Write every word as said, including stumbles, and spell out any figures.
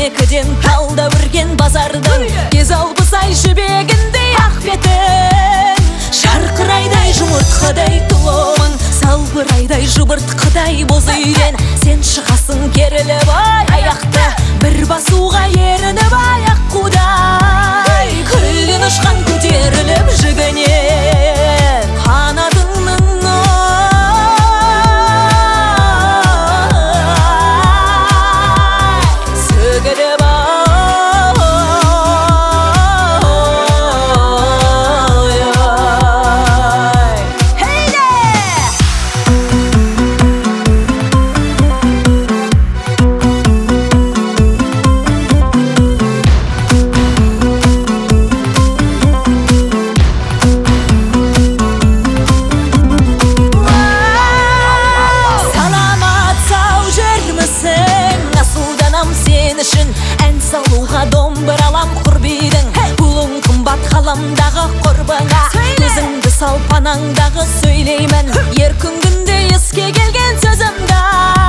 екіден талда өрген базардың кез албысай жібегіндей ақ бетін шарқырайдай жұмыртқадай тұлымын салбырайдай жұбыртқыдай боз үйден сен шығасың керіліп ай аяқты бір басуға ерініп аяқ қудай күлгін ұшқан көтеріліп жігінен қанатыңның сөгіліп ән салуға домбыралам құрбидің пұлың қымбат қаламдағы құрбыңа көзіңді сал панаңдағы сөйлеймін еркін күнде еске келген сөзімді